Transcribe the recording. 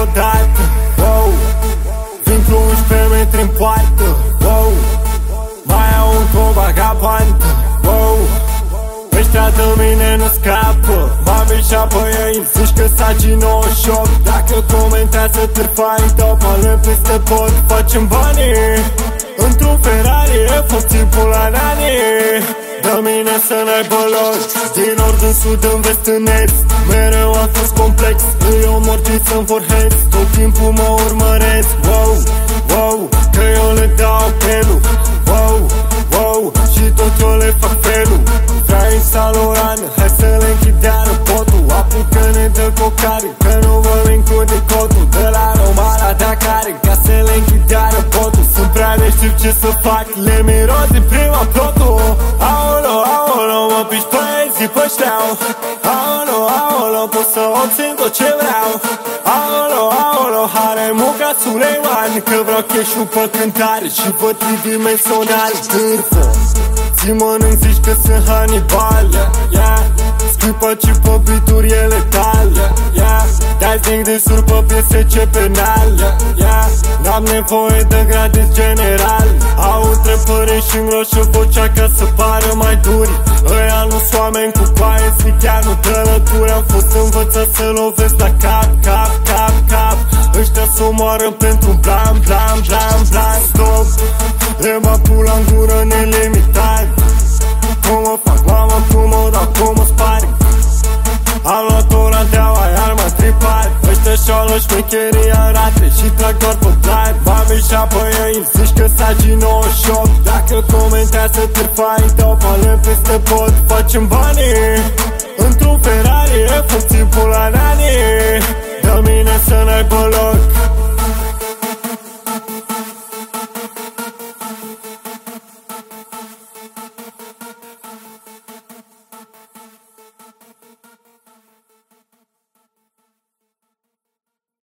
odată, wow. Vin cu 11 metri în poartă, wow. Mai au încă o vagabantă, wow. Ăștia de mine nu scapă. Mami și apoi ei zici că sagi 98. Dacă comentează târfai, dau palme peste pod. Facem banii într-un Ferrari, e fost timpul la nani. Dă mine să n-aibă loc. Din nord în sud, în vest în est, mereu a fost complex. Îi omor ce să-mi forhesc, tot timpul mă urmăresc. Wow, wow, că eu le dau pelul. Wow, wow, și tot eu le fac felul. Vrei Saloran, hai să le închideară potul. Apucă-ne de cocare, că nu vorbim cu decotul. De la Roma la Dakar, ca să le închideară potul. Sunt prea neștiu ce să fac, le miros din prima plotul. Aolo, aolo, mă piși poezii pe șteau. Aolo, aolo, pot să obțin tot ce vreau. Aolo, aolo, haremul ca Suleiman, că vreau cash-ul pe cântare și pe tridimensional. Târfă, ți mănânc, zici că sunt Hannibal, yeah. Scripă și pe beat-uri e letal, yeah. Dai zic de sur pe piese ce penal, yeah. N-am nevoie de grade general. Au întrebări și-n roșu vocea ca să pară mai duri. Ăia nu-s oameni cu paie, zi chiar nu trălături. Am fost învățat să lovesc la cap, cap, cap, cap. Ăștia s-omoară pentru blam, blam, blam, blam. Stop, le mă pula în gură nelimitat. Cum mă fac, mama, cum mă dau, cum mă spari. Am luat-o la deaua, iar m-am tripat. Ăștia și-au luat șmecherii în rate și trag doar pe plan. Mami și apoi ei zici că sagi 98. Dacă comentează târfai, dau palme peste pod. Facem banii într-un Ferrari, e fost timpul la nani.